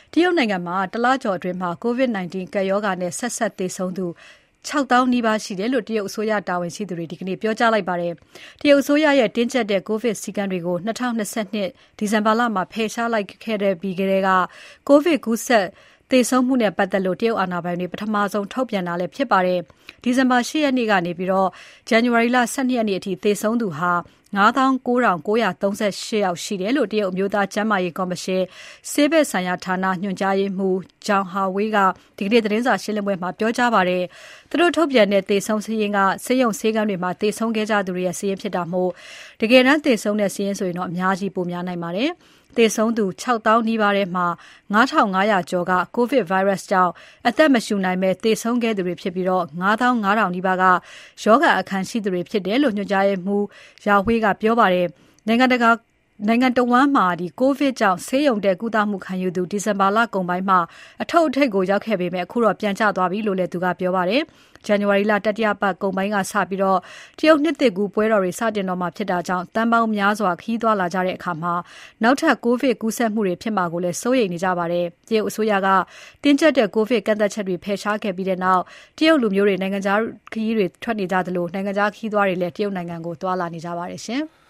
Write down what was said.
တရုတ်နိုင်ငံမှာတလကျော်အတွင်း COVID-19 ကပ်ရောဂါနဲ့ဆက်စပ်သေဆုံးသူ6,000 နီးပါးရှိတယ်လို့တရုတ်အစိုးရတာဝန်ရှိသူတွေဒီကနေ့ပြောကြားလိုက်ပါတယ်။တရုတ်အစိုးရရဲ့တင်းကျပ်တဲ့ကိုဗစ်စည်းကမ်းတွေကို2022ဒီဇင်ဘာလမှာဖယ်ရှားလိုက်ခဲ့တဲ့ပြီးကတည်းကကိုဗစ်ကူးစက်သေဆုံးမှုနဲ့ပတ်သက်လို့တရုတ်အာဏာပိုင်တွေပထမဆုံးထုတ်ပြန်တာလည်းဖြစ်ပါတယ်။ဒီဇင်ဘာ8ရက်နေ့ကနေပြီးတော့ဇန်နဝါရီလ12ရက်နေ့အထိသေဆုံးသူဟာ59,938 ယောက်ရှိတယ်လို့တရုတ်အမျိုးသားကျန်းမာရေးကော်မရှင်ဆေးဘက်ဆိုင်ရာဌာနညွှန်ကြားရေးမှူး Zhang Hawei ကဒီကနေ့သတင်းစာရှင်းလင်းပွဲမှာပြောကြားပါတယ်။သူတို့ထုတ်ပြန်တဲ့သေဆုံးစာရင်းကဆေးရုံဆေးခန်းတွေမှာသေဆုံးခဲ့ကြသူတွေရဲ့စာရင်းဖြစ်တာမို့တကယ်တမ်းသေဆုံးတဲ့စာရင်းဆိုရင်တော့အများကြီးပိုများနိုင်ပါတယ်။သေဆုံးသူ6,000 နီးပါးထဲမှာ9,500 ကျော်ကကိုဗစ် virus ကြောင့်အသက်မရှူနိုင်ပဲသေဆုံးခဲ့သူတွေဖြစ်ပြီးတော့9,500 နီးပါးကရောဂါအခံရှိသူတွေဖြစ်တယ်လို့ညွှန်ကြားရေးမှူး Yao Hui ကပြောပါတယ်။နိုင်ငံတဝန်းမှာကိုဗစ်ကြောင့်ဆေးရုံတက်ကုသမှုခံယူသူဒီဇင်ဘာလကုန်ပိုင်းမှာအထုပ်အထိပ်ကိုရောက်ခဲ့ပေမဲ့အခုတော့ပြန်ကျသွားပြီလို့လည်းသူကပြောပါတယ်။ဇန်နဝါရီလတတိယပတ်ကုန်ပိုင်းကစပြီးတော့တရုတ်နှစ်သစ်ကူးပွဲတော်တွေစတင်တော့မှာဖြစ်တာကြောင့်တန်ပေါင်းများစွာခီးသွားလာကြတဲ့အခါမှာနောက်ထပ်ကိုဗစ်ကူးစက်မှုတွေဖြစ်မှာကိုလည်းစိုးရိမ်နေကြပါတယ်။တရုတ်အစိုးရကတင်းကျပ်တဲ့ကိုဗစ်ကန့်သတ်ချက်တွေဖယ်ရှားခဲ့ပြီးတဲ့နောက်တရုတ်လူမျိုးတွေနိုင်ငံခြားခရီးတွေထွက်နေကြသလိုနိုင်ငံခြားခရီးသွားတွေလည်းတရုတ်နိုင်ငံကိုသွားလာနေကြပါတယ်ရှင်။